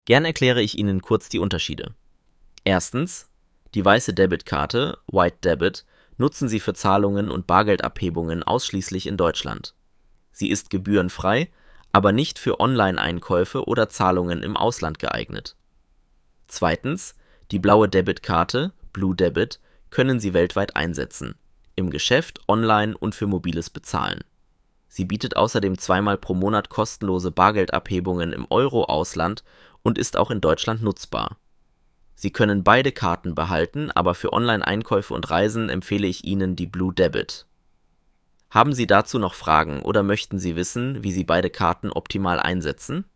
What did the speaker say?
Gern erkläre ich Ihnen kurz die Unterschiede. Erstens: Die weiße Debitkarte (White Debit) nutzen Sie für Zahlungen und Bargeldabhebungen ausschließlich in Deutschland. Sie ist gebührenfrei, aber nicht für Online-Einkäufe oder Zahlungen im Ausland geeignet. Zweitens: Die blaue Debitkarte (Blue Debit) können Sie weltweit einsetzen, im Geschäft, online und für mobiles Bezahlen. Sie bietet außerdem zweimal pro Monat kostenlose Bargeldabhebungen im Euro-Ausland und ist auch in Deutschland nutzbar. Sie können beide Karten behalten, aber für Online-Einkäufe und Reisen empfehle ich Ihnen die Blue Debit. Haben Sie dazu noch Fragen oder möchten Sie wissen, wie Sie beide Karten optimal einsetzen?